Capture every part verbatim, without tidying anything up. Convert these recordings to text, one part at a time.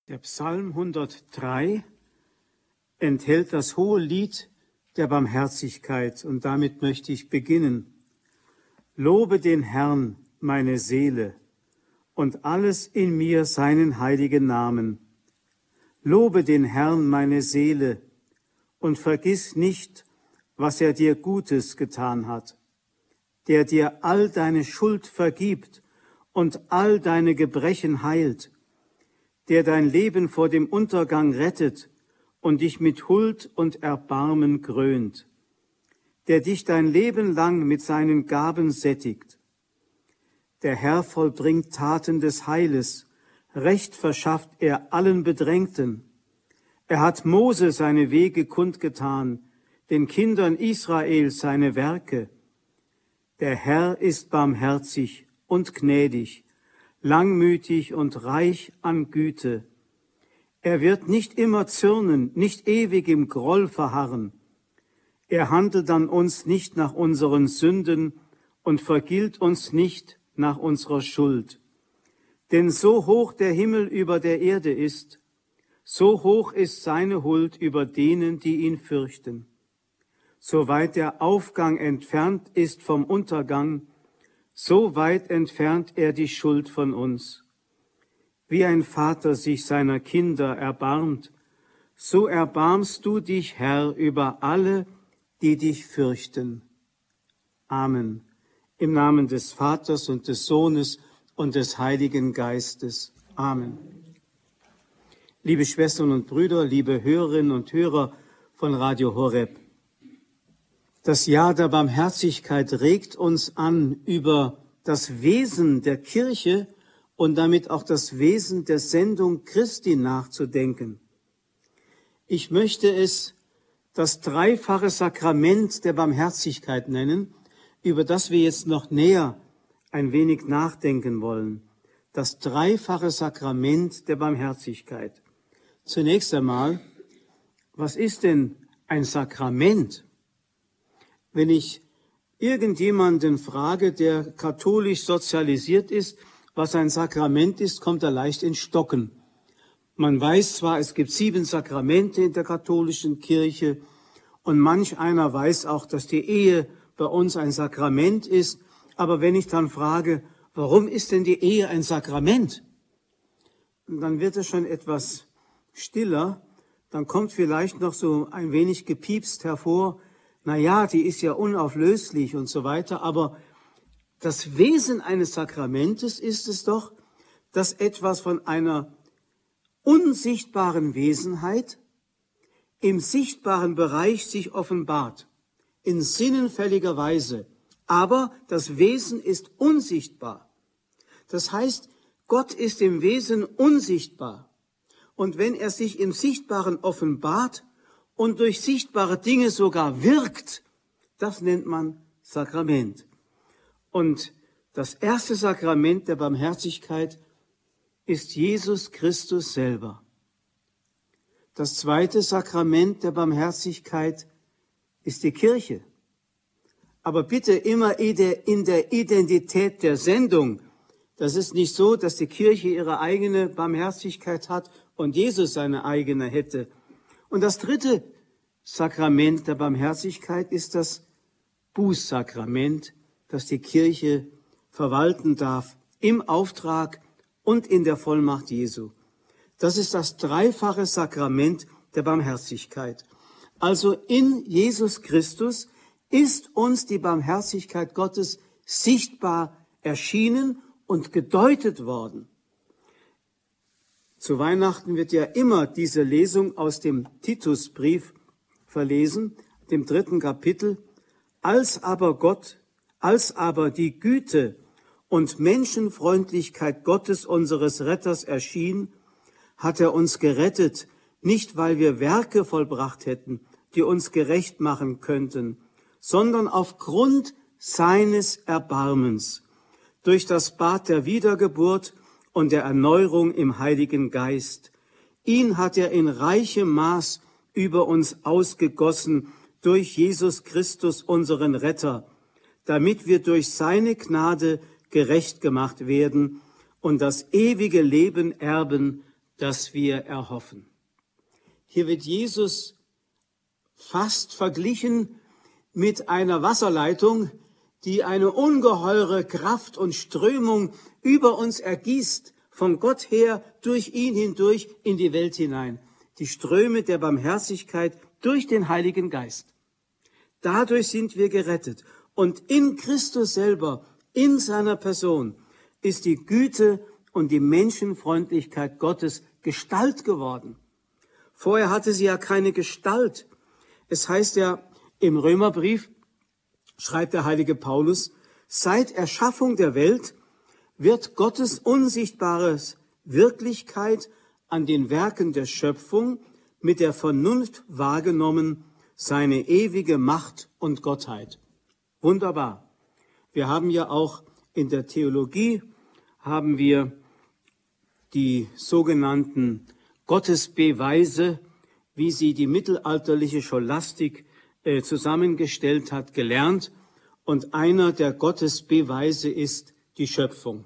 Der Psalm hundertdrei enthält das hohe Lied der Barmherzigkeit und damit möchte ich beginnen. Lobe den Herrn, meine Seele, und alles in mir seinen heiligen Namen. Lobe den Herrn, meine Seele, und vergiss nicht, was er dir Gutes getan hat, der dir all deine Schuld vergibt und all deine Gebrechen heilt, der dein Leben vor dem Untergang rettet und dich mit Huld und Erbarmen krönt, der dich dein Leben lang mit seinen Gaben sättigt. Der Herr vollbringt Taten des Heiles, Recht verschafft er allen Bedrängten. Er hat Mose seine Wege kundgetan, den Kindern Israels seine Werke. Der Herr ist barmherzig und gnädig, langmütig und reich an Güte. Er wird nicht immer zürnen, nicht ewig im Groll verharren. Er handelt an uns nicht nach unseren Sünden und vergilt uns nicht nach unserer Schuld. Denn so hoch der Himmel über der Erde ist, so hoch ist seine Huld über denen, die ihn fürchten. Soweit der Aufgang entfernt ist vom Untergang, so weit entfernt er die Schuld von uns. Wie ein Vater sich seiner Kinder erbarmt, so erbarmst du dich, Herr, über alle, die dich fürchten. Amen. Im Namen des Vaters und des Sohnes und des Heiligen Geistes. Amen. Liebe Schwestern und Brüder, liebe Hörerinnen und Hörer von Radio Horeb, das Jahr der Barmherzigkeit regt uns an, über das Wesen der Kirche und damit auch das Wesen der Sendung Christi nachzudenken. Ich möchte es das dreifache Sakrament der Barmherzigkeit nennen, über das wir jetzt noch näher ein wenig nachdenken wollen. Das dreifache Sakrament der Barmherzigkeit. Zunächst einmal, was ist denn ein Sakrament? Wenn ich irgendjemanden frage, der katholisch sozialisiert ist, was ein Sakrament ist, kommt er leicht ins Stocken. Man weiß zwar, es gibt sieben Sakramente in der katholischen Kirche und manch einer weiß auch, dass die Ehe bei uns ein Sakrament ist, aber wenn ich dann frage, warum ist denn die Ehe ein Sakrament? Dann wird es schon etwas stiller, dann kommt vielleicht noch so ein wenig gepiepst hervor, na ja, die ist ja unauflöslich und so weiter, aber das Wesen eines Sakramentes ist es doch, dass etwas von einer unsichtbaren Wesenheit im sichtbaren Bereich sich offenbart, in sinnenfälliger Weise. Aber das Wesen ist unsichtbar. Das heißt, Gott ist im Wesen unsichtbar. Und wenn er sich im Sichtbaren offenbart und durch sichtbare Dinge sogar wirkt, das nennt man Sakrament. Und das erste Sakrament der Barmherzigkeit ist Jesus Christus selber. Das zweite Sakrament der Barmherzigkeit ist die Kirche. Aber bitte immer in der Identität der Sendung. Das ist nicht so, dass die Kirche ihre eigene Barmherzigkeit hat und Jesus seine eigene hätte. Und das dritte Sakrament der Barmherzigkeit ist das Bußsakrament, das die Kirche verwalten darf im Auftrag und in der Vollmacht Jesu. Das ist das dreifache Sakrament der Barmherzigkeit. Also in Jesus Christus ist uns die Barmherzigkeit Gottes sichtbar erschienen und gedeutet worden. Zu Weihnachten wird ja immer diese Lesung aus dem Titusbrief verlesen, dem dritten Kapitel. Als aber Gott, als aber die Güte und Menschenfreundlichkeit Gottes, unseres Retters, erschien, hat er uns gerettet, nicht weil wir Werke vollbracht hätten, die uns gerecht machen könnten, sondern aufgrund seines Erbarmens, durch das Bad der Wiedergeburt und der Erneuerung im Heiligen Geist. Ihn hat er in reichem Maß über uns ausgegossen durch Jesus Christus, unseren Retter, damit wir durch seine Gnade gerecht gemacht werden und das ewige Leben erben das wir erhoffen. Hier wird Jesus fast verglichen mit einer Wasserleitung, die eine ungeheure Kraft und Strömung über uns ergießt, von Gott her, durch ihn hindurch in die Welt hinein. Die Ströme der Barmherzigkeit durch den Heiligen Geist. Dadurch sind wir gerettet. Und in Christus selber, in seiner Person, ist die Güte und die Menschenfreundlichkeit Gottes Gestalt geworden. Vorher hatte sie ja keine Gestalt. Es heißt ja im Römerbrief, schreibt der heilige Paulus, seit Erschaffung der Welt wird Gottes unsichtbares Wirklichkeit an den Werken der Schöpfung mit der Vernunft wahrgenommen, seine ewige Macht und Gottheit. Wunderbar. Wir haben ja auch in der Theologie, haben wir die sogenannten Gottesbeweise, wie sie die mittelalterliche Scholastik äh, zusammengestellt hat, gelernt. Und einer der Gottesbeweise ist die Schöpfung.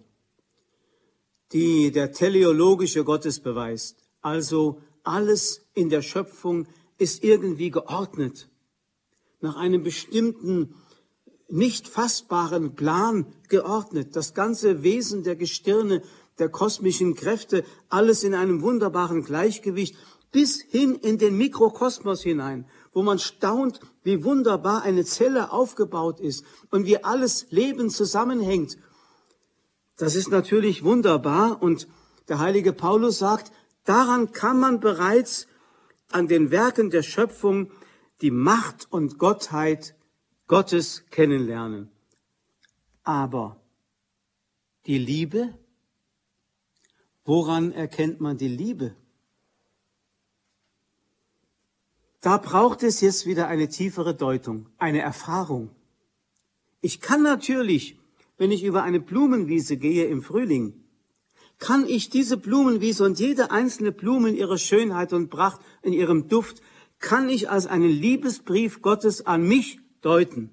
Die, der teleologische Gottesbeweis, also alles in der Schöpfung ist irgendwie geordnet, nach einem bestimmten, nicht fassbaren Plan geordnet. Das ganze Wesen der Gestirne, der kosmischen Kräfte, alles in einem wunderbaren Gleichgewicht, bis hin in den Mikrokosmos hinein, wo man staunt, wie wunderbar eine Zelle aufgebaut ist und wie alles Leben zusammenhängt. Das ist natürlich wunderbar und der heilige Paulus sagt, daran kann man bereits an den Werken der Schöpfung die Macht und Gottheit Gottes kennenlernen. Aber die Liebe, woran erkennt man die Liebe? Da braucht es jetzt wieder eine tiefere Deutung, eine Erfahrung. Ich kann natürlich, wenn ich über eine Blumenwiese gehe im Frühling, kann ich diese Blumenwiese und jede einzelne Blume in ihrer Schönheit und Pracht, in ihrem Duft, kann ich als einen Liebesbrief Gottes an mich deuten.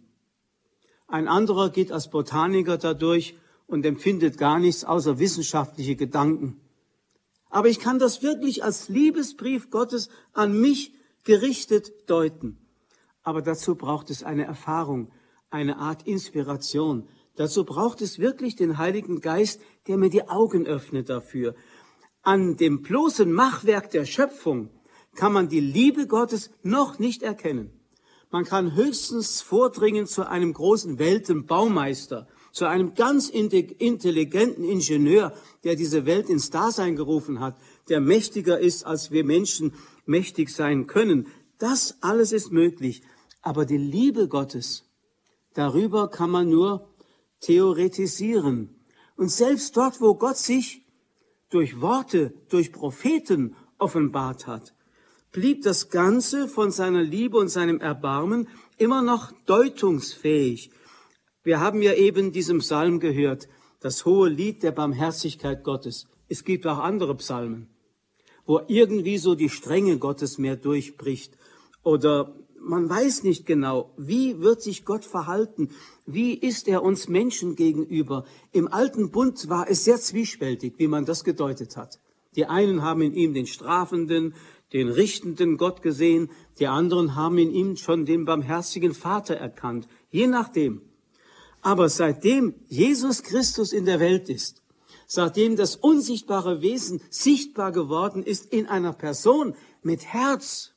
Ein anderer geht als Botaniker dadurch und empfindet gar nichts außer wissenschaftliche Gedanken. Aber ich kann das wirklich als Liebesbrief Gottes an mich gerichtet deuten. Aber dazu braucht es eine Erfahrung, eine Art Inspiration. Dazu braucht es wirklich den Heiligen Geist, der mir die Augen öffnet dafür. An dem bloßen Machwerk der Schöpfung kann man die Liebe Gottes noch nicht erkennen. Man kann höchstens vordringen zu einem großen Weltenbaumeister, zu einem ganz intelligenten Ingenieur, der diese Welt ins Dasein gerufen hat, der mächtiger ist, als wir Menschen mächtig sein können. Das alles ist möglich. Aber die Liebe Gottes, darüber kann man nur theoretisieren. Und selbst dort, wo Gott sich durch Worte, durch Propheten offenbart hat, blieb das Ganze von seiner Liebe und seinem Erbarmen immer noch deutungsfähig. Wir haben ja eben diesem Psalm gehört, das hohe Lied der Barmherzigkeit Gottes. Es gibt auch andere Psalmen, wo irgendwie so die Strenge Gottes mehr durchbricht. Oder man weiß nicht genau, wie wird sich Gott verhalten? Wie ist er uns Menschen gegenüber? Im alten Bund war es sehr zwiespältig, wie man das gedeutet hat. Die einen haben in ihm den strafenden, den richtenden Gott gesehen, die anderen haben in ihm schon den barmherzigen Vater erkannt, je nachdem. Aber seitdem Jesus Christus in der Welt ist, seitdem das unsichtbare Wesen sichtbar geworden ist in einer Person mit Herz,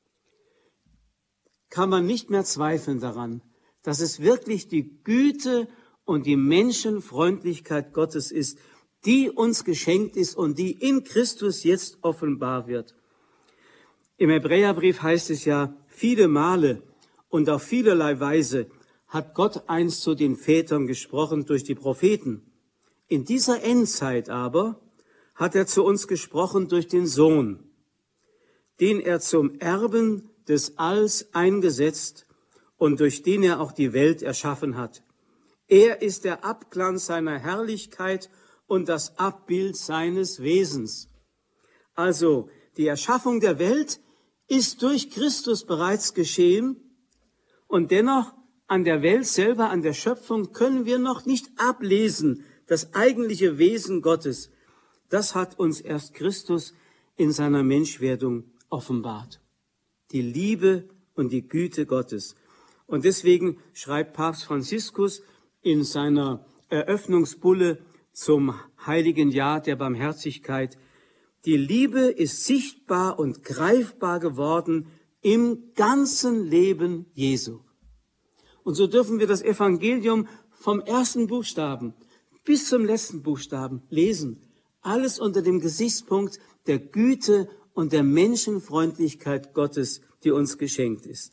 kann man nicht mehr zweifeln daran, dass es wirklich die Güte und die Menschenfreundlichkeit Gottes ist, die uns geschenkt ist und die in Christus jetzt offenbar wird. Im Hebräerbrief heißt es ja, viele Male und auf vielerlei Weise hat Gott einst zu den Vätern gesprochen durch die Propheten. In dieser Endzeit aber hat er zu uns gesprochen durch den Sohn, den er zum Erben des Alls eingesetzt und durch den er auch die Welt erschaffen hat. Er ist der Abglanz seiner Herrlichkeit und das Abbild seines Wesens. Also die Erschaffung der Welt ist durch Christus bereits geschehen und dennoch an der Welt selber, an der Schöpfung können wir noch nicht ablesen, das eigentliche Wesen Gottes. Das hat uns erst Christus in seiner Menschwerdung offenbart. Die Liebe und die Güte Gottes. Und deswegen schreibt Papst Franziskus in seiner Eröffnungsbulle zum Heiligen Jahr der Barmherzigkeit: Die Liebe ist sichtbar und greifbar geworden im ganzen Leben Jesu. Und so dürfen wir das Evangelium vom ersten Buchstaben bis zum letzten Buchstaben lesen. Alles unter dem Gesichtspunkt der Güte und der Menschenfreundlichkeit Gottes, die uns geschenkt ist.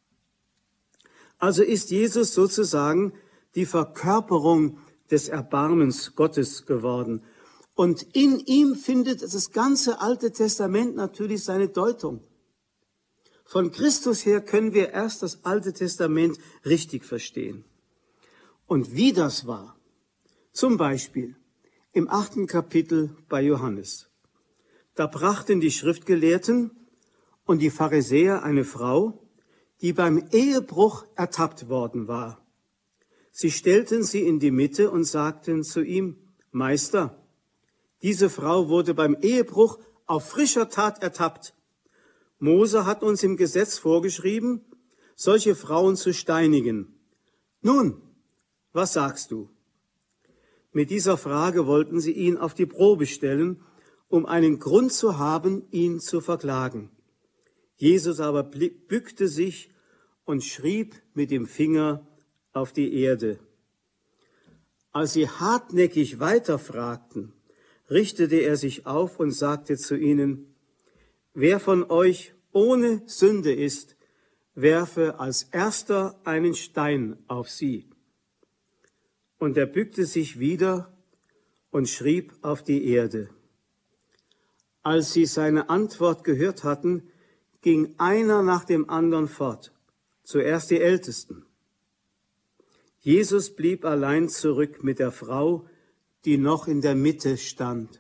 Also ist Jesus sozusagen die Verkörperung des Erbarmens Gottes geworden. Und in ihm findet das ganze Alte Testament natürlich seine Deutung. Von Christus her können wir erst das Alte Testament richtig verstehen. Und wie das war, zum Beispiel im achten Kapitel bei Johannes. Da brachten die Schriftgelehrten und die Pharisäer eine Frau, die beim Ehebruch ertappt worden war. Sie stellten sie in die Mitte und sagten zu ihm: Meister, diese Frau wurde beim Ehebruch auf frischer Tat ertappt. Mose hat uns im Gesetz vorgeschrieben, solche Frauen zu steinigen. Nun, was sagst du? Mit dieser Frage wollten sie ihn auf die Probe stellen, um einen Grund zu haben, ihn zu verklagen. Jesus aber bückte sich und schrieb mit dem Finger auf die Erde. Als sie hartnäckig weiterfragten, richtete er sich auf und sagte zu ihnen: Wer von euch ohne Sünde ist, werfe als erster einen Stein auf sie. Und er bückte sich wieder und schrieb auf die Erde. Als sie seine Antwort gehört hatten, ging einer nach dem anderen fort, zuerst die Ältesten. Jesus blieb allein zurück mit der Frau, die noch in der Mitte stand.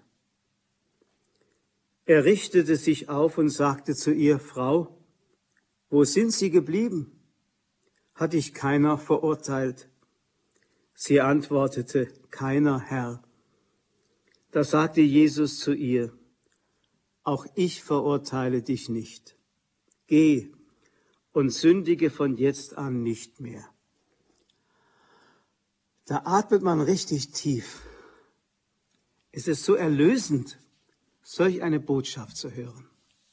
Er richtete sich auf und sagte zu ihr: Frau, wo sind Sie geblieben? Hat dich keiner verurteilt? Sie antwortete: Keiner, Herr. Da sagte Jesus zu ihr: Auch ich verurteile dich nicht. Geh und sündige von jetzt an nicht mehr. Da atmet man richtig tief. Es ist so erlösend, solch eine Botschaft zu hören.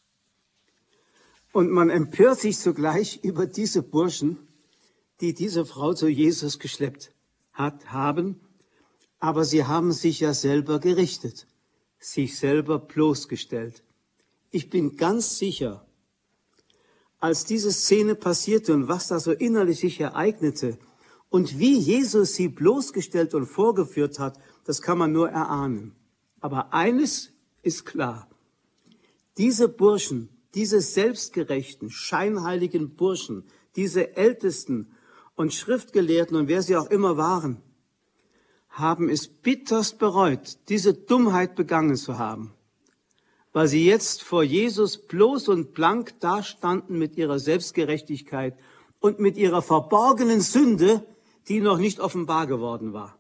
Und man empört sich zugleich über diese Burschen, die diese Frau zu Jesus geschleppt hat, haben, aber sie haben sich ja selber gerichtet, sich selber bloßgestellt. Ich bin ganz sicher, als diese Szene passierte und was da so innerlich sich ereignete und wie Jesus sie bloßgestellt und vorgeführt hat, das kann man nur erahnen. Aber eines ist klar: Diese Burschen, diese selbstgerechten, scheinheiligen Burschen, diese Ältesten und Schriftgelehrten und wer sie auch immer waren, haben es bitterst bereut, diese Dummheit begangen zu haben, weil sie jetzt vor Jesus bloß und blank dastanden mit ihrer Selbstgerechtigkeit und mit ihrer verborgenen Sünde, die noch nicht offenbar geworden war.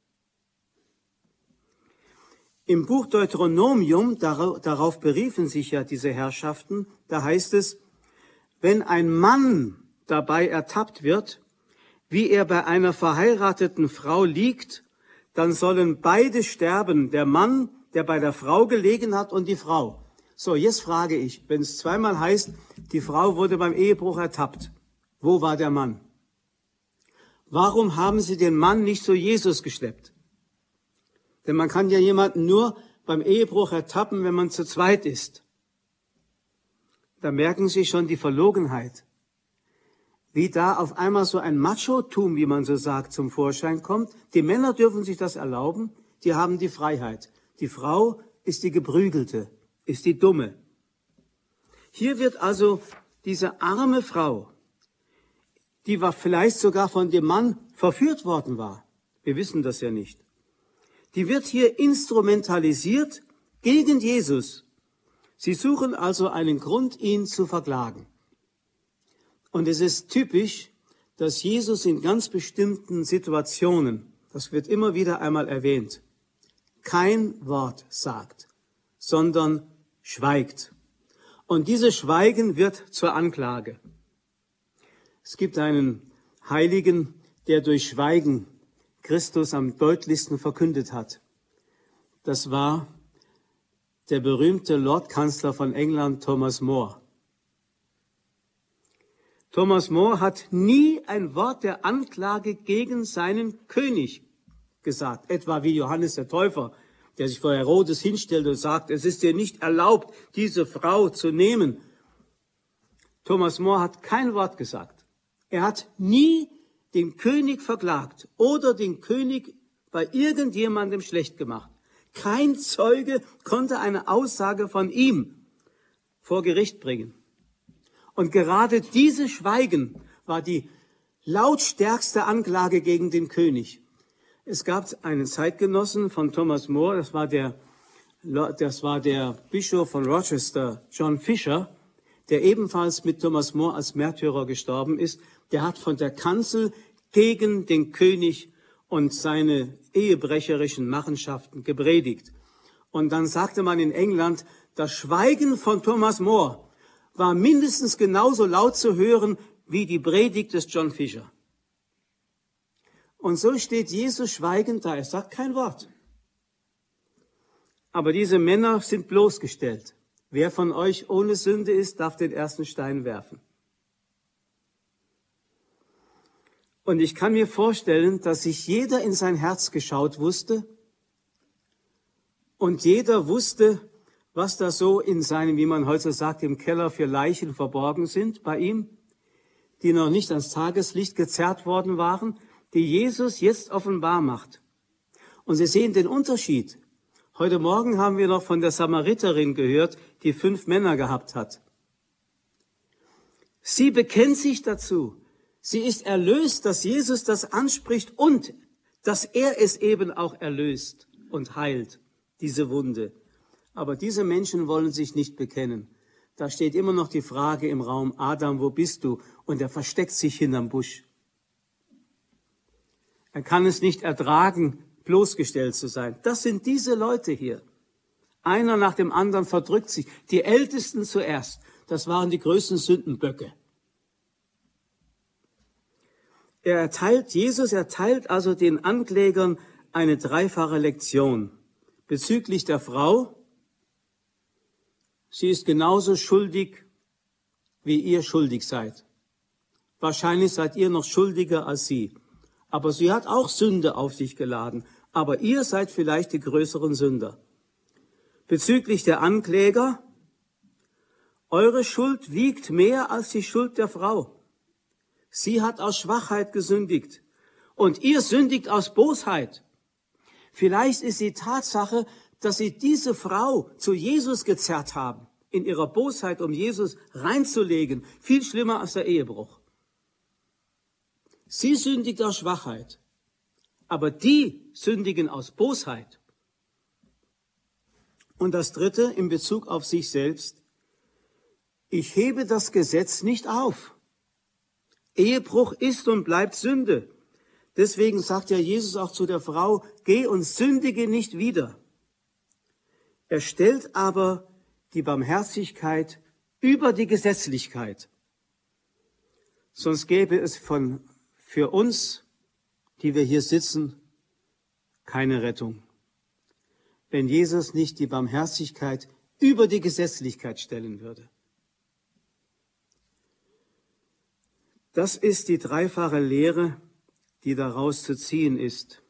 Im Buch Deuteronomium, darauf beriefen sich ja diese Herrschaften, da heißt es: Wenn ein Mann dabei ertappt wird, wie er bei einer verheirateten Frau liegt, dann sollen beide sterben, der Mann, der bei der Frau gelegen hat, und die Frau. So, jetzt frage ich, wenn es zweimal heißt, die Frau wurde beim Ehebruch ertappt, wo war der Mann? Warum haben sie den Mann nicht zu Jesus geschleppt? Denn man kann ja jemanden nur beim Ehebruch ertappen, wenn man zu zweit ist. Da merken Sie schon die Verlogenheit. Wie da auf einmal so ein Machotum, wie man so sagt, zum Vorschein kommt. Die Männer dürfen sich das erlauben, die haben die Freiheit. Die Frau ist die Geprügelte, ist die Dumme. Hier wird also diese arme Frau, die war vielleicht sogar von dem Mann verführt worden war. Wir wissen das ja nicht. Die wird hier instrumentalisiert gegen Jesus. Sie suchen also einen Grund, ihn zu verklagen. Und es ist typisch, dass Jesus in ganz bestimmten Situationen, das wird immer wieder einmal erwähnt, kein Wort sagt, sondern schweigt. Und dieses Schweigen wird zur Anklage. Es gibt einen Heiligen, der durch Schweigen Christus am deutlichsten verkündet hat. Das war der berühmte Lordkanzler von England, Thomas More. Thomas More hat nie ein Wort der Anklage gegen seinen König gesagt, etwa wie Johannes der Täufer, der sich vor Herodes hinstellt und sagt, es ist dir nicht erlaubt, diese Frau zu nehmen. Thomas More hat kein Wort gesagt. Er hat nie den König verklagt oder den König bei irgendjemandem schlecht gemacht. Kein Zeuge konnte eine Aussage von ihm vor Gericht bringen. Und gerade dieses Schweigen war die lautstärkste Anklage gegen den König. Es gab einen Zeitgenossen von Thomas More, das war der, das war der Bischof von Rochester, John Fisher, der ebenfalls mit Thomas More als Märtyrer gestorben ist. Der hat von der Kanzel gegen den König und seine ehebrecherischen Machenschaften gepredigt. Und dann sagte man in England, das Schweigen von Thomas More war mindestens genauso laut zu hören wie die Predigt des John Fisher. Und so steht Jesus schweigend da, er sagt kein Wort. Aber diese Männer sind bloßgestellt. Wer von euch ohne Sünde ist, darf den ersten Stein werfen. Und ich kann mir vorstellen, dass sich jeder in sein Herz geschaut wusste und jeder wusste, was da so in seinem, wie man heute sagt, im Keller für Leichen verborgen sind bei ihm, die noch nicht ans Tageslicht gezerrt worden waren, die Jesus jetzt offenbar macht. Und Sie sehen den Unterschied. Heute Morgen haben wir noch von der Samariterin gehört, die fünf Männer gehabt hat. Sie bekennt sich dazu. Sie ist erlöst, dass Jesus das anspricht und dass er es eben auch erlöst und heilt, diese Wunde. Aber diese Menschen wollen sich nicht bekennen. Da steht immer noch die Frage im Raum, Adam, wo bist du? Und er versteckt sich hinterm Busch. Er kann es nicht ertragen, bloßgestellt zu sein. Das sind diese Leute hier. Einer nach dem anderen verdrückt sich. Die Ältesten zuerst. Das waren die größten Sündenböcke. Er erteilt, Jesus erteilt also den Anklägern eine dreifache Lektion. Bezüglich der Frau, sie ist genauso schuldig, wie ihr schuldig seid. Wahrscheinlich seid ihr noch schuldiger als sie. Aber sie hat auch Sünde auf sich geladen. Aber ihr seid vielleicht die größeren Sünder. Bezüglich der Ankläger, eure Schuld wiegt mehr als die Schuld der Frau. Sie hat aus Schwachheit gesündigt und ihr sündigt aus Bosheit. Vielleicht ist die Tatsache, dass sie diese Frau zu Jesus gezerrt haben, in ihrer Bosheit, um Jesus reinzulegen, viel schlimmer als der Ehebruch. Sie sündigt aus Schwachheit, aber die sündigen aus Bosheit. Und das Dritte in Bezug auf sich selbst, ich hebe das Gesetz nicht auf. Ehebruch ist und bleibt Sünde. Deswegen sagt ja Jesus auch zu der Frau, geh und sündige nicht wieder. Er stellt aber die Barmherzigkeit über die Gesetzlichkeit. Sonst gäbe es von, für uns, die wir hier sitzen, keine Rettung. Wenn Jesus nicht die Barmherzigkeit über die Gesetzlichkeit stellen würde. Das ist die dreifache Lehre, die daraus zu ziehen ist.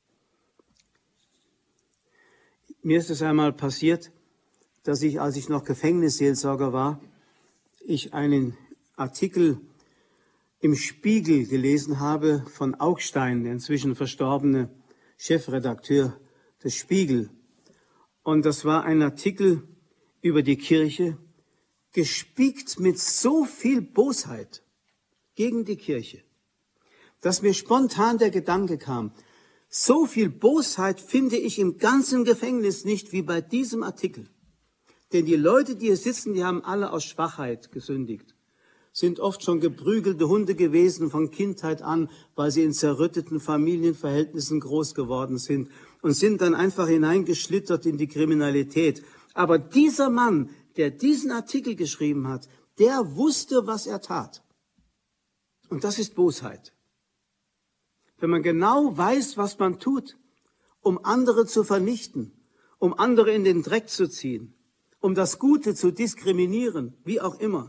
Mir ist es einmal passiert, dass ich, als ich noch Gefängnisseelsorger war, ich einen Artikel im Spiegel gelesen habe von Augstein, der inzwischen verstorbene Chefredakteur des Spiegel. Und das war ein Artikel über die Kirche, gespickt mit so viel Bosheit gegen die Kirche, dass mir spontan der Gedanke kam, so viel Bosheit finde ich im ganzen Gefängnis nicht wie bei diesem Artikel. Denn die Leute, die hier sitzen, die haben alle aus Schwachheit gesündigt, sind oft schon geprügelte Hunde gewesen von Kindheit an, weil sie in zerrütteten Familienverhältnissen groß geworden sind und sind dann einfach hineingeschlittert in die Kriminalität. Aber dieser Mann, der diesen Artikel geschrieben hat, der wusste, was er tat. Und das ist Bosheit. Wenn man genau weiß, was man tut, um andere zu vernichten, um andere in den Dreck zu ziehen, um das Gute zu diskriminieren, wie auch immer.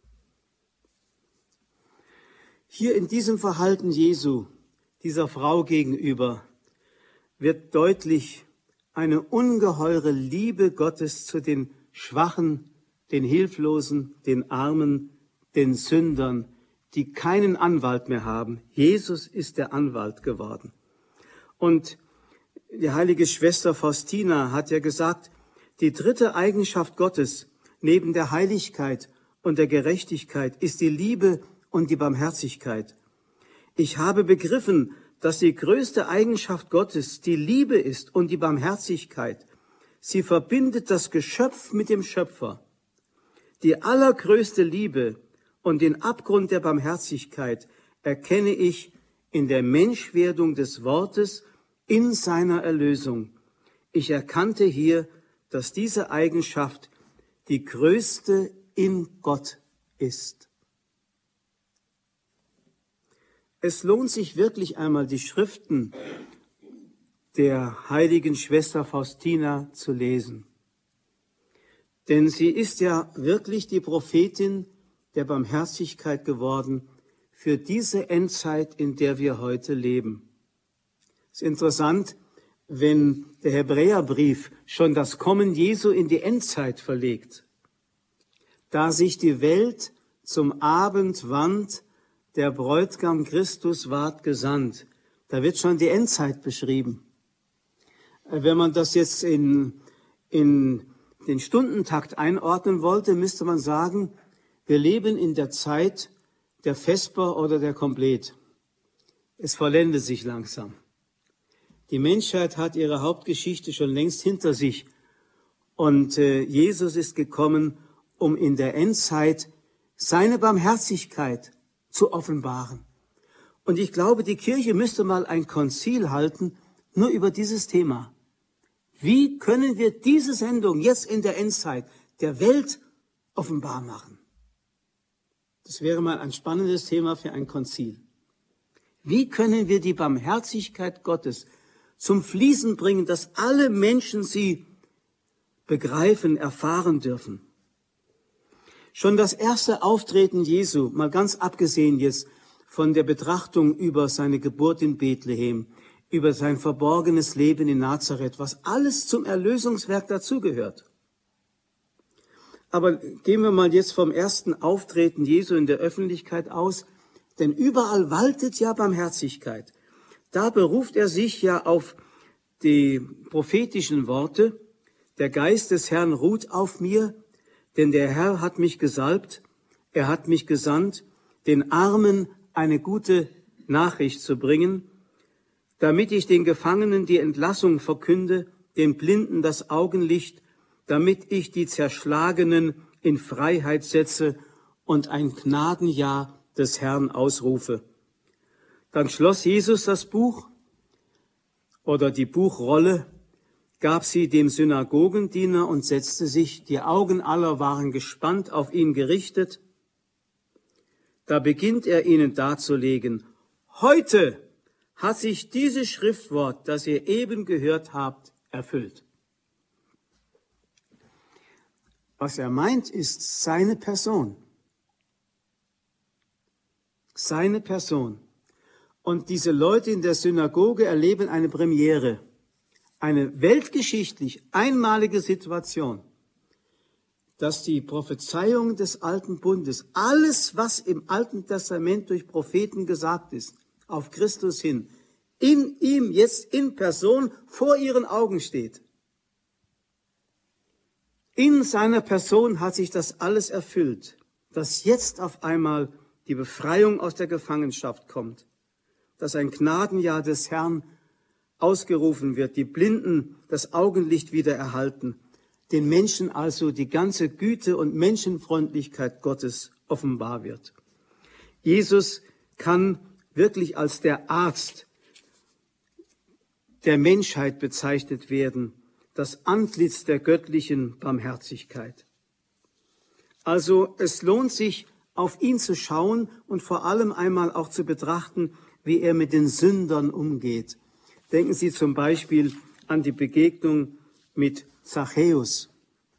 Hier in diesem Verhalten Jesu, dieser Frau gegenüber, wird deutlich eine ungeheure Liebe Gottes zu den Schwachen, den Hilflosen, den Armen, den Sündern, die keinen Anwalt mehr haben. Jesus ist der Anwalt geworden. Und die heilige Schwester Faustina hat ja gesagt, die dritte Eigenschaft Gottes neben der Heiligkeit und der Gerechtigkeit ist die Liebe und die Barmherzigkeit. Ich habe begriffen, dass die größte Eigenschaft Gottes die Liebe ist und die Barmherzigkeit. Sie verbindet das Geschöpf mit dem Schöpfer. Die allergrößte Liebe und den Abgrund der Barmherzigkeit erkenne ich in der Menschwerdung des Wortes in seiner Erlösung. Ich erkannte hier, dass diese Eigenschaft die größte in Gott ist. Es lohnt sich wirklich einmal, die Schriften der heiligen Schwester Faustina zu lesen. Denn sie ist ja wirklich die Prophetin der Barmherzigkeit geworden für diese Endzeit, in der wir heute leben. Es ist interessant, wenn der Hebräerbrief schon das Kommen Jesu in die Endzeit verlegt. Da sich die Welt zum Abend wandt, der Bräutigam Christus ward gesandt. Da wird schon die Endzeit beschrieben. Wenn man das jetzt in, in den Stundentakt einordnen wollte, müsste man sagen, wir leben in der Zeit der Vesper oder der Komplet. Es vollendet sich langsam. Die Menschheit hat ihre Hauptgeschichte schon längst hinter sich. Und äh, Jesus ist gekommen, um in der Endzeit seine Barmherzigkeit zu offenbaren. Und ich glaube, die Kirche müsste mal ein Konzil halten, nur über dieses Thema. Wie können wir diese Sendung jetzt in der Endzeit der Welt offenbar machen? Das wäre mal ein spannendes Thema für ein Konzil. Wie können wir die Barmherzigkeit Gottes zum Fließen bringen, dass alle Menschen sie begreifen, erfahren dürfen? Schon das erste Auftreten Jesu, mal ganz abgesehen jetzt von der Betrachtung über seine Geburt in Bethlehem, über sein verborgenes Leben in Nazareth, was alles zum Erlösungswerk dazugehört. Aber gehen wir mal jetzt vom ersten Auftreten Jesu in der Öffentlichkeit aus, denn überall waltet ja Barmherzigkeit. Da beruft er sich ja auf die prophetischen Worte, der Geist des Herrn ruht auf mir, denn der Herr hat mich gesalbt, er hat mich gesandt, den Armen eine gute Nachricht zu bringen, damit ich den Gefangenen die Entlassung verkünde, den Blinden das Augenlicht, damit ich die Zerschlagenen in Freiheit setze und ein Gnadenjahr des Herrn ausrufe. Dann schloss Jesus das Buch oder die Buchrolle, gab sie dem Synagogendiener und setzte sich. Die Augen aller waren gespannt auf ihn gerichtet. Da beginnt er ihnen darzulegen: Heute hat sich dieses Schriftwort, das ihr eben gehört habt, erfüllt. Was er meint, ist seine Person. Seine Person. Und diese Leute in der Synagoge erleben eine Premiere, eine weltgeschichtlich einmalige Situation, dass die Prophezeiung des Alten Bundes, alles, was im Alten Testament durch Propheten gesagt ist, auf Christus hin, in ihm jetzt in Person vor ihren Augen steht. In seiner Person hat sich das alles erfüllt, dass jetzt auf einmal die Befreiung aus der Gefangenschaft kommt, dass ein Gnadenjahr des Herrn ausgerufen wird, die Blinden das Augenlicht wieder erhalten, den Menschen also die ganze Güte und Menschenfreundlichkeit Gottes offenbar wird. Jesus kann wirklich als der Arzt der Menschheit bezeichnet werden, das Antlitz der göttlichen Barmherzigkeit. Also es lohnt sich, auf ihn zu schauen und vor allem einmal auch zu betrachten, wie er mit den Sündern umgeht. Denken Sie zum Beispiel an die Begegnung mit Zachäus.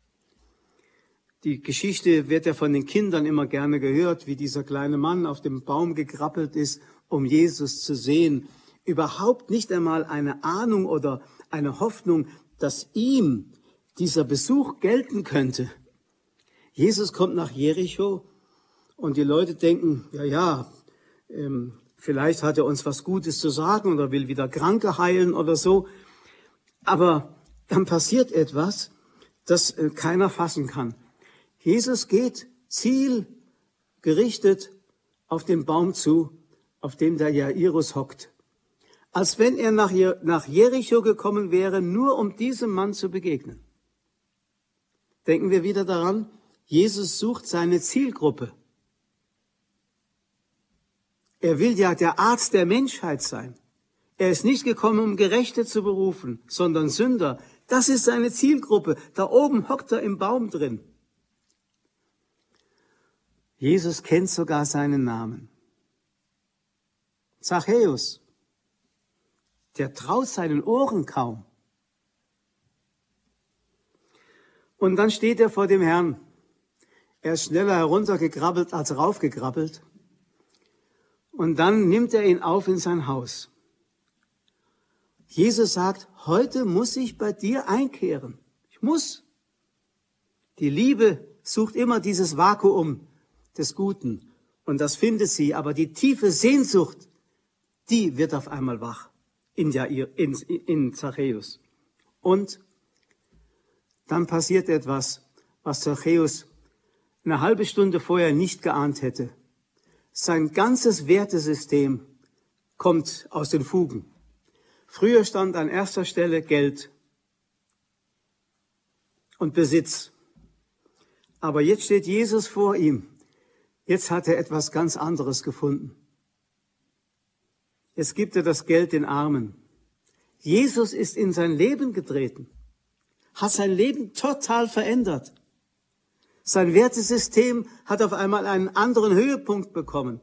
Die Geschichte wird ja von den Kindern immer gerne gehört, wie dieser kleine Mann auf dem Baum gekrabbelt ist, um Jesus zu sehen. Überhaupt nicht einmal eine Ahnung oder eine Hoffnung, dass ihm dieser Besuch gelten könnte. Jesus kommt nach Jericho und die Leute denken, ja, ja, ähm, vielleicht hat er uns was Gutes zu sagen oder will wieder Kranke heilen oder so. Aber dann passiert etwas, das äh, keiner fassen kann. Jesus geht zielgerichtet auf den Baum zu, auf dem der Jairus hockt. Als wenn er nach, nach Jericho gekommen wäre, nur um diesem Mann zu begegnen. Denken wir wieder daran, Jesus sucht seine Zielgruppe. Er will ja der Arzt der Menschheit sein. Er ist nicht gekommen, um Gerechte zu berufen, sondern Sünder. Das ist seine Zielgruppe. Da oben hockt er im Baum drin. Jesus kennt sogar seinen Namen. Zachäus, der traut seinen Ohren kaum. Und dann steht er vor dem Herrn. Er ist schneller heruntergekrabbelt als raufgekrabbelt. Und dann nimmt er ihn auf in sein Haus. Jesus sagt, heute muss ich bei dir einkehren. Ich muss. Die Liebe sucht immer dieses Vakuum des Guten. Und das findet sie. Aber die tiefe Sehnsucht, die wird auf einmal wach in, Jair, in, in Zachäus. Und dann passiert etwas, was Zachäus eine halbe Stunde vorher nicht geahnt hätte. Sein ganzes Wertesystem kommt aus den Fugen. Früher stand an erster Stelle Geld und Besitz. Aber jetzt steht Jesus vor ihm. Jetzt hat er etwas ganz anderes gefunden. Jetzt gibt er das Geld den Armen. Jesus ist in sein Leben getreten, hat sein Leben total verändert. Sein Wertesystem hat auf einmal einen anderen Höhepunkt bekommen.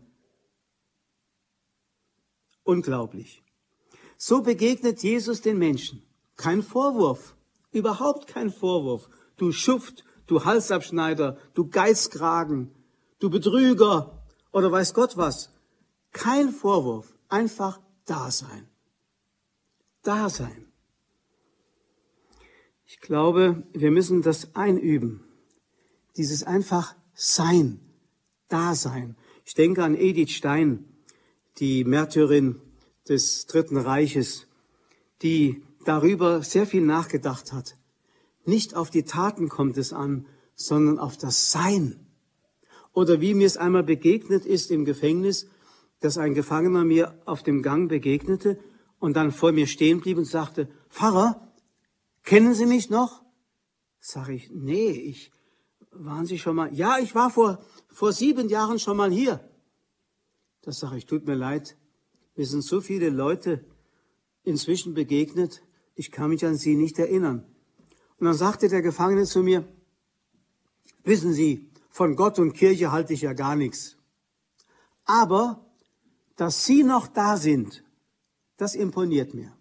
Unglaublich. So begegnet Jesus den Menschen. Kein Vorwurf, überhaupt kein Vorwurf. Du Schuft, du Halsabschneider, du Geizkragen, du Betrüger oder weiß Gott was. Kein Vorwurf, einfach Dasein. Dasein. Ich glaube, wir müssen das einüben. Dieses einfach Sein, Dasein. Ich denke an Edith Stein, die Märtyrin des Dritten Reiches, die darüber sehr viel nachgedacht hat. Nicht auf die Taten kommt es an, sondern auf das Sein. Oder wie mir es einmal begegnet ist im Gefängnis, dass ein Gefangener mir auf dem Gang begegnete und dann vor mir stehen blieb und sagte, Pfarrer, kennen Sie mich noch? Sag ich, nee, ich, waren Sie schon mal? Ja, ich war vor, vor sieben Jahren schon mal hier. Das sage ich, tut mir leid. Mir sind so viele Leute inzwischen begegnet, ich kann mich an sie nicht erinnern. Und dann sagte der Gefangene zu mir, wissen Sie, von Gott und Kirche halte ich ja gar nichts. Aber, dass Sie noch da sind, das imponiert mir.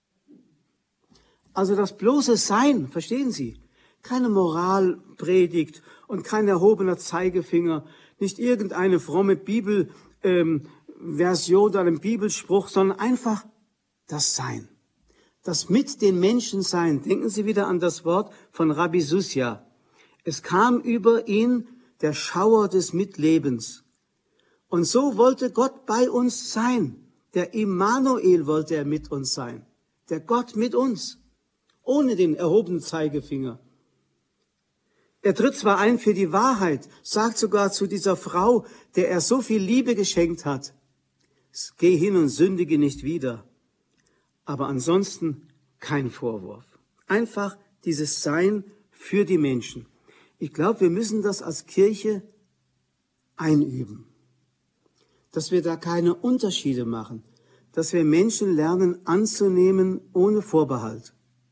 Also das bloße Sein, verstehen Sie? Keine Moralpredigt und kein erhobener Zeigefinger, nicht irgendeine fromme Bibelversion ähm, oder einen Bibelspruch, sondern einfach das Sein. Das mit den Menschen sein. Denken Sie wieder an das Wort von Rabbi Susja. Es kam über ihn der Schauer des Mitlebens. Und so wollte Gott bei uns sein. Der Immanuel wollte er mit uns sein. Der Gott mit uns. Ohne den erhobenen Zeigefinger. Er tritt zwar ein für die Wahrheit, sagt sogar zu dieser Frau, der er so viel Liebe geschenkt hat, geh hin und sündige nicht wieder. Aber ansonsten kein Vorwurf. Einfach dieses Sein für die Menschen. Ich glaube, wir müssen das als Kirche einüben. Dass wir da keine Unterschiede machen. Dass wir Menschen lernen anzunehmen ohne Vorbehalt.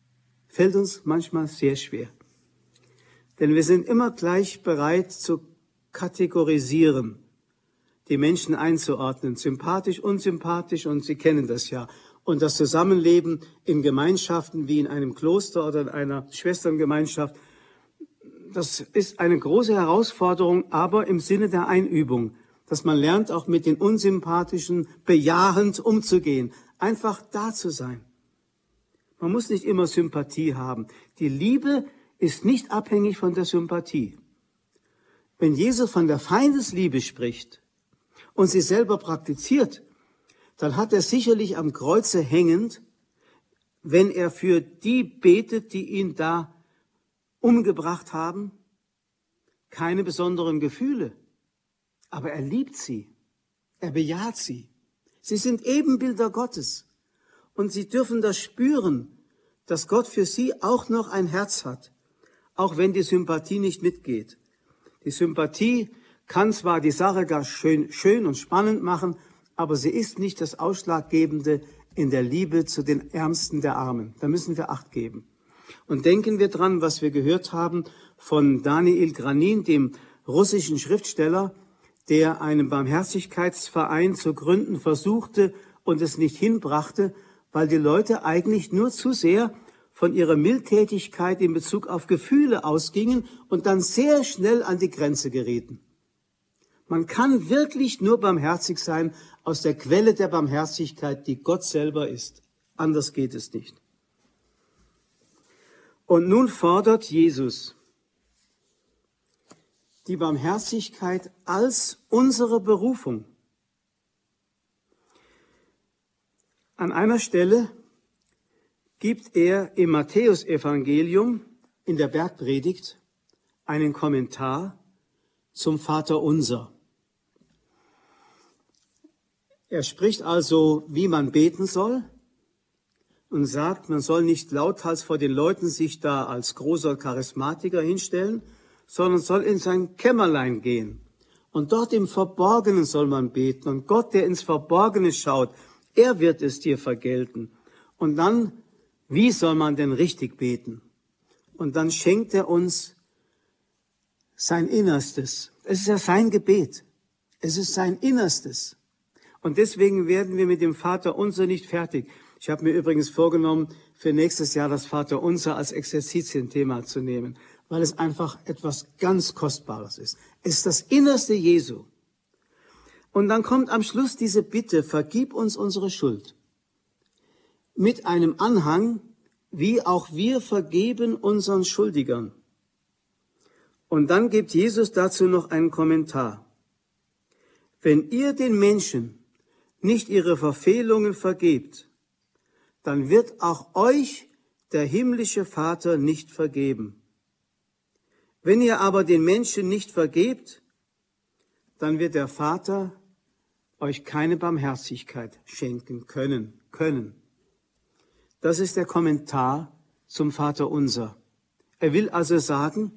fällt uns manchmal sehr schwer. Denn wir sind immer gleich bereit zu kategorisieren, die Menschen einzuordnen, sympathisch, unsympathisch, und Sie kennen das ja. Und das Zusammenleben in Gemeinschaften wie in einem Kloster oder in einer Schwesterngemeinschaft, das ist eine große Herausforderung, aber im Sinne der Einübung, dass man lernt, auch mit den Unsympathischen bejahend umzugehen, einfach da zu sein. Man muss nicht immer Sympathie haben. Die Liebe ist nicht abhängig von der Sympathie. Wenn Jesus von der Feindesliebe spricht und sie selber praktiziert, dann hat er sicherlich am Kreuze hängend, wenn er für die betet, die ihn da umgebracht haben, keine besonderen Gefühle. Aber er liebt sie. Er bejaht sie. Sie sind Ebenbilder Gottes. Und sie dürfen das spüren, dass Gott für sie auch noch ein Herz hat, auch wenn die Sympathie nicht mitgeht. Die Sympathie kann zwar die Sache gar schön, schön und spannend machen, aber sie ist nicht das Ausschlaggebende in der Liebe zu den Ärmsten der Armen. Da müssen wir Acht geben. Und denken wir dran, was wir gehört haben von Daniil Granin, dem russischen Schriftsteller, der einen Barmherzigkeitsverein zu gründen versuchte und es nicht hinbrachte, weil die Leute eigentlich nur zu sehr von ihrer Mildtätigkeit in Bezug auf Gefühle ausgingen und dann sehr schnell an die Grenze gerieten. Man kann wirklich nur barmherzig sein aus der Quelle der Barmherzigkeit, die Gott selber ist. Anders geht es nicht. Und nun fordert Jesus die Barmherzigkeit als unsere Berufung. An einer Stelle gibt er im Matthäusevangelium in der Bergpredigt einen Kommentar zum Vaterunser. Er spricht also, wie man beten soll, und sagt, man soll nicht lauthals vor den Leuten sich da als großer Charismatiker hinstellen, sondern soll in sein Kämmerlein gehen. Und dort im Verborgenen soll man beten. Und Gott, der ins Verborgene schaut, er wird es dir vergelten. Und dann, wie soll man denn richtig beten? Und dann schenkt er uns sein Innerstes. Es ist ja sein Gebet. Es ist sein Innerstes. Und deswegen werden wir mit dem Vaterunser nicht fertig. Ich habe mir übrigens vorgenommen, für nächstes Jahr das Vaterunser als Exerzitienthema zu nehmen, weil es einfach etwas ganz Kostbares ist. Es ist das Innerste Jesu. Und dann kommt am Schluss diese Bitte, vergib uns unsere Schuld. Mit einem Anhang, wie auch wir vergeben unseren Schuldigern. Und dann gibt Jesus dazu noch einen Kommentar. Wenn ihr den Menschen nicht ihre Verfehlungen vergebt, dann wird auch euch der himmlische Vater nicht vergeben. Wenn ihr aber den Menschen nicht vergebt, dann wird der Vater euch keine Barmherzigkeit schenken können, können. Das ist der Kommentar zum Vaterunser. Er will also sagen,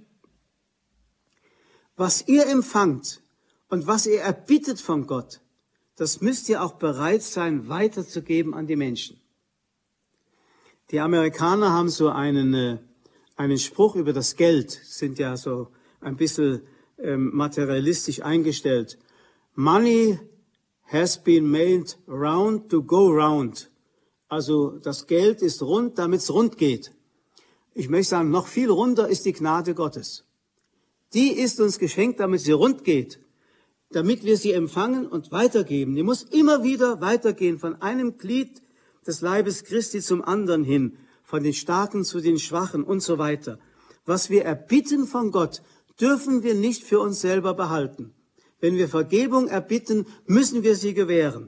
was ihr empfangt und was ihr erbittet von Gott, das müsst ihr auch bereit sein, weiterzugeben an die Menschen. Die Amerikaner haben so einen, äh, einen Spruch über das Geld, sind ja so ein bisschen ähm, materialistisch eingestellt. Money has been made round to go round. Also das Geld ist rund, damit es rund geht. Ich möchte sagen, noch viel runder ist die Gnade Gottes. Die ist uns geschenkt, damit sie rund geht, damit wir sie empfangen und weitergeben. Die muss immer wieder weitergehen von einem Glied des Leibes Christi zum anderen hin, von den Starken zu den Schwachen und so weiter. Was wir erbitten von Gott, dürfen wir nicht für uns selber behalten. Wenn wir Vergebung erbitten, müssen wir sie gewähren.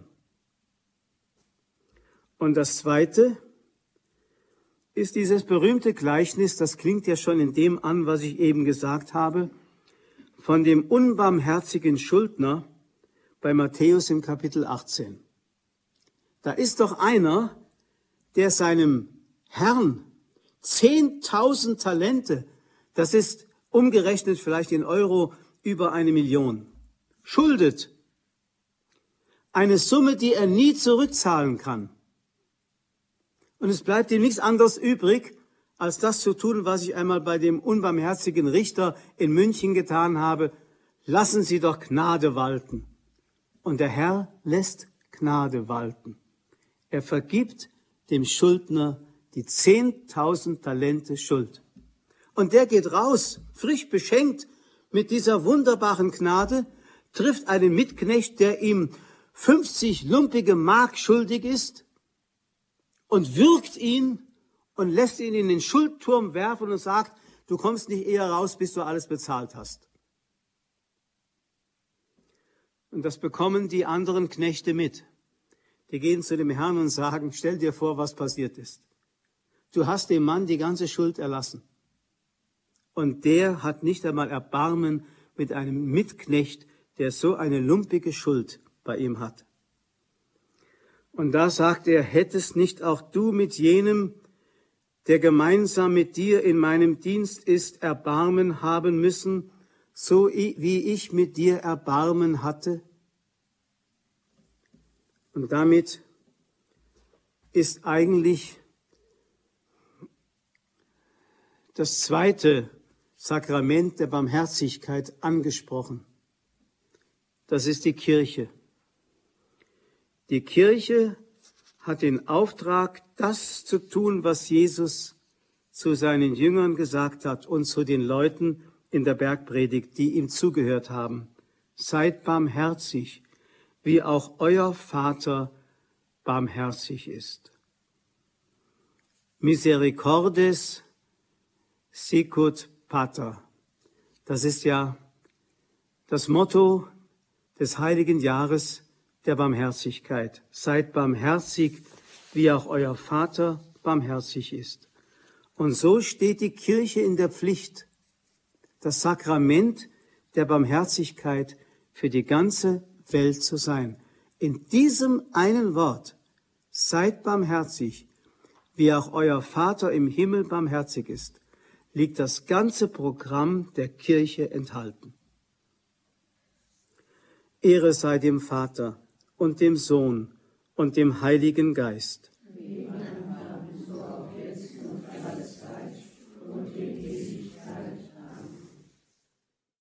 Und das Zweite ist dieses berühmte Gleichnis, das klingt ja schon in dem an, was ich eben gesagt habe, von dem unbarmherzigen Schuldner bei Matthäus im Kapitel achtzehn. Da ist doch einer, der seinem Herrn zehntausend Talente, das ist umgerechnet vielleicht in Euro über eine Million, schuldet. Eine Summe, die er nie zurückzahlen kann. Und es bleibt ihm nichts anderes übrig, als das zu tun, was ich einmal bei dem unbarmherzigen Richter in München getan habe. Lassen Sie doch Gnade walten. Und der Herr lässt Gnade walten. Er vergibt dem Schuldner die zehntausend Talente Schuld. Und der geht raus, frisch beschenkt mit dieser wunderbaren Gnade, trifft einen Mitknecht, der ihm fünfzig lumpige Mark schuldig ist, und würgt ihn und lässt ihn in den Schuldturm werfen und sagt, du kommst nicht eher raus, bis du alles bezahlt hast. Und das bekommen die anderen Knechte mit. Die gehen zu dem Herrn und sagen, stell dir vor, was passiert ist. Du hast dem Mann die ganze Schuld erlassen. Und der hat nicht einmal Erbarmen mit einem Mitknecht, der so eine lumpige Schuld bei ihm hat. Und da sagt er, hättest nicht auch du mit jenem, der gemeinsam mit dir in meinem Dienst ist, Erbarmen haben müssen, so wie ich mit dir Erbarmen hatte? Und damit ist eigentlich das zweite Sakrament der Barmherzigkeit angesprochen. Das ist die Kirche. Die Kirche hat den Auftrag, das zu tun, was Jesus zu seinen Jüngern gesagt hat und zu den Leuten in der Bergpredigt, die ihm zugehört haben. Seid barmherzig, wie auch euer Vater barmherzig ist. Misericordes sicut pater. Das ist ja das Motto des heiligen Jahres der Barmherzigkeit. Seid barmherzig, wie auch euer Vater barmherzig ist. Und so steht die Kirche in der Pflicht, das Sakrament der Barmherzigkeit für die ganze Welt zu sein. In diesem einen Wort, seid barmherzig, wie auch euer Vater im Himmel barmherzig ist, liegt das ganze Programm der Kirche enthalten. Ehre sei dem Vater und dem Sohn und dem Heiligen Geist,